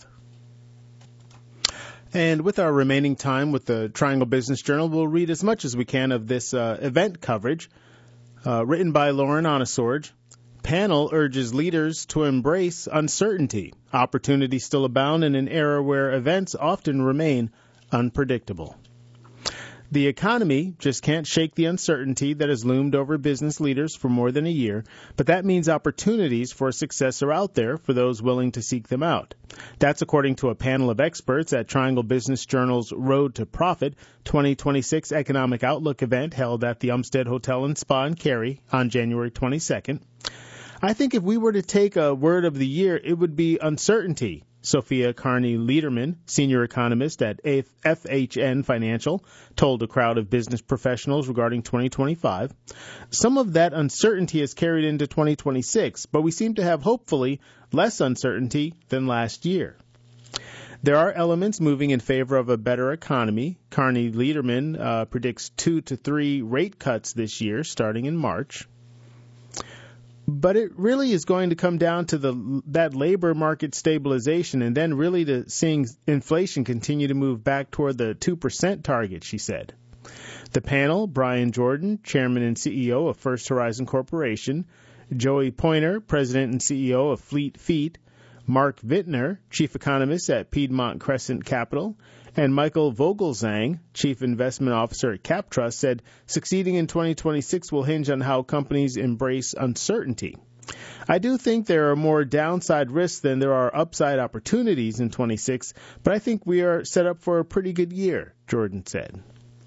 And with our remaining time with the Triangle Business Journal, we'll read as much as we can of this uh, event coverage. Uh, written by Lauren Onosorge. Panel urges leaders to embrace uncertainty. Opportunities still abound in an era where events often remain unpredictable. The economy just can't shake the uncertainty that has loomed over business leaders for more than a year, but that means opportunities for success are out there for those willing to seek them out. That's according to a panel of experts at Triangle Business Journal's Road to Profit twenty twenty-six Economic Outlook event held at the Umstead Hotel and Spa in Cary on January twenty-second. I think if we were to take a word of the year, it would be uncertainty, Sophia Carney-Liederman, senior economist at F H N Financial, told a crowd of business professionals regarding twenty twenty-five. Some of that uncertainty is carried into twenty twenty-six, but we seem to have, hopefully, less uncertainty than last year. There are elements moving in favor of a better economy. Carney-Liederman uh, predicts two to three rate cuts this year, starting in March. But it really is going to come down to the that labor market stabilization and then really to seeing inflation continue to move back toward the two percent target, she said. The panel, Brian Jordan, chairman and C E O of First Horizon Corporation, Joey Pointer, president and C E O of Fleet Feet, Mark Vintner, chief economist at Piedmont Crescent Capital, and Michael Vogelzang, chief investment officer at CapTrust, said succeeding in twenty twenty-six will hinge on how companies embrace uncertainty. I do think there are more downside risks than there are upside opportunities in twenty-six, but I think we are set up for a pretty good year, Jordan said.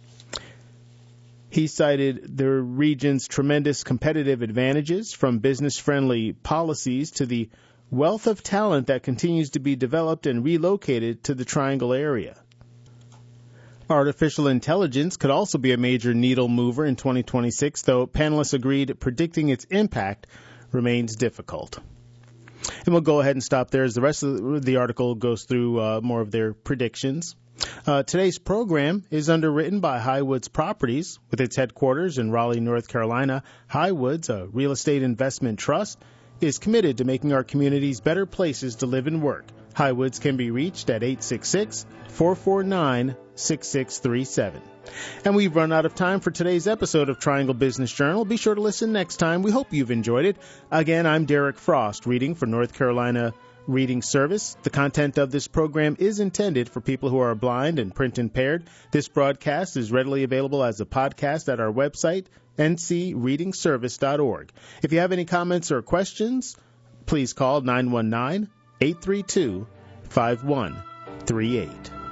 He cited the region's tremendous competitive advantages, from business-friendly policies to the wealth of talent that continues to be developed and relocated to the Triangle area. Artificial intelligence could also be a major needle mover in twenty twenty-six, though panelists agreed predicting its impact remains difficult. And we'll go ahead and stop there as the rest of the article goes through uh, more of their predictions. Uh, today's program is underwritten by Highwoods Properties. With its headquarters in Raleigh, North Carolina, Highwoods, a real estate investment trust, is committed to making our communities better places to live and work. Highwoods can be reached at eight six six, four four nine, six six three seven. And we've run out of time for today's episode of Triangle Business Journal. Be sure to listen next time. We hope you've enjoyed it. Again, I'm Derek Frost, reading for North Carolina Reading Service. The content of this program is intended for people who are blind and print impaired. This broadcast is readily available as a podcast at our website, n c reading service dot org. If you have any comments or questions, please call nine one nine, eight three two, five one three eight.